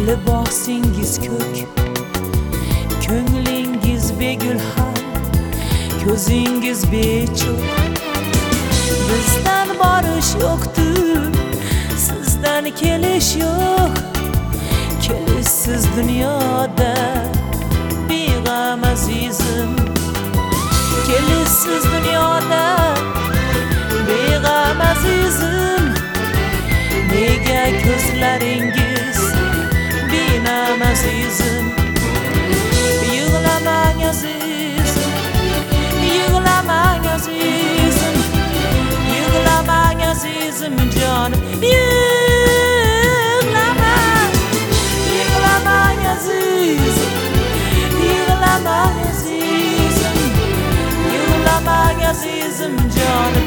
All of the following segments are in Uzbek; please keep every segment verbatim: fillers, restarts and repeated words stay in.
libosingiz ko'k, ko'nglingiz begulxan, ko'zingiz bechok. Bizdan borish yo'qdir, sizdan kelish yo'q. Kelishsiz dunyoda beg'am azizim, kelishsiz dunyoda beg'am azizim. Nega ko'zlaringiz binam azizim? Yig'lamang azizim, yig'lamang azizim, yig'lamang azizim jonim. Yig'lamang, yig'lamang azizim, yig'lamang azizim, yig'lamang azizim jonim.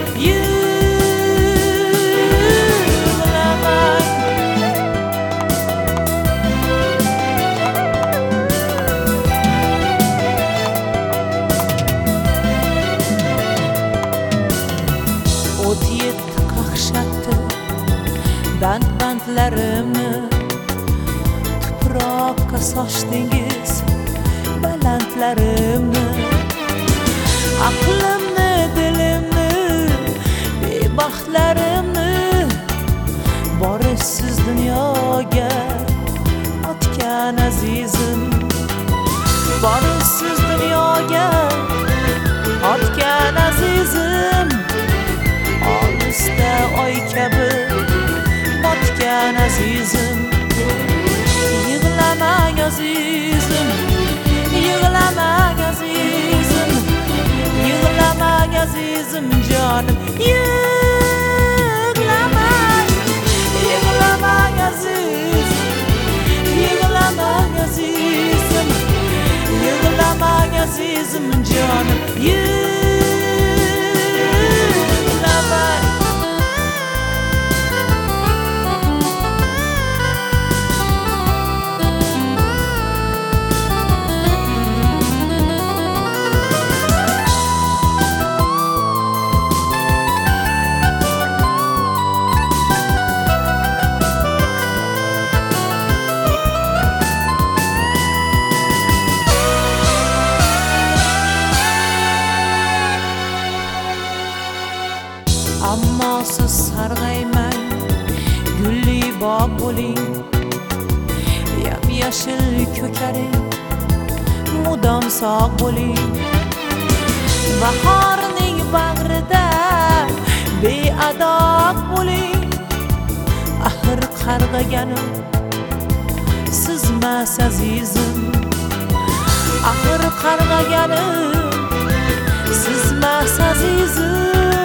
O't yetdi qaqshatdi band-bandlarimni, tuproqqa sochdingiz balandlarimni. Aqlimni, dilimni, bebaxtlarimni borishsiz dunyoga otgan azizim, borishsiz dunyoga otgan azizim. Olisda oy kabi botgan azizim. Yig'lamang azizim, yig'lamang azizim, yig'lamang azizim jonim. Yig'lamang, yig'lamang azizim, yig'lamang azizim, yig'lamang azizim jonim. Yig'lamang. Ammo siz sarg'aymang, gulli bog' bo'ling, yam-yashil ko'karing, mudom sog' bo'ling. Bahorning bag'rida beadoq bo'ling. Axir qarg'aganim sizmas azizim, axir qarg'aganim sizmas azizim.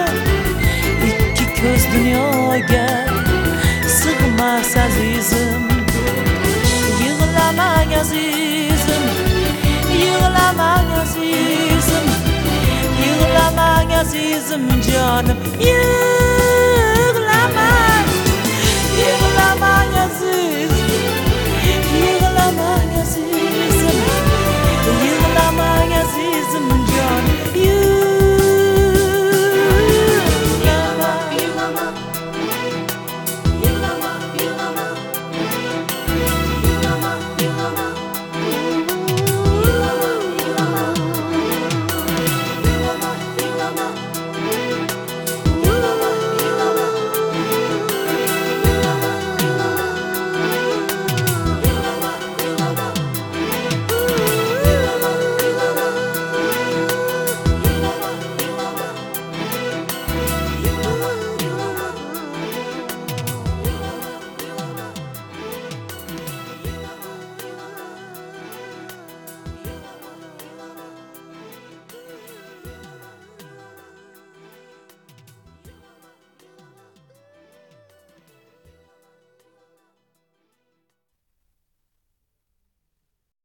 Ko'z dunyoga sig'mas azizim. Yig'lamang azizim, yig'lamang azizim, yig'lamang azizim jonim. Yig'lamang, yig'lamang azizim, yig'lamang azizim, yig'lamang azizim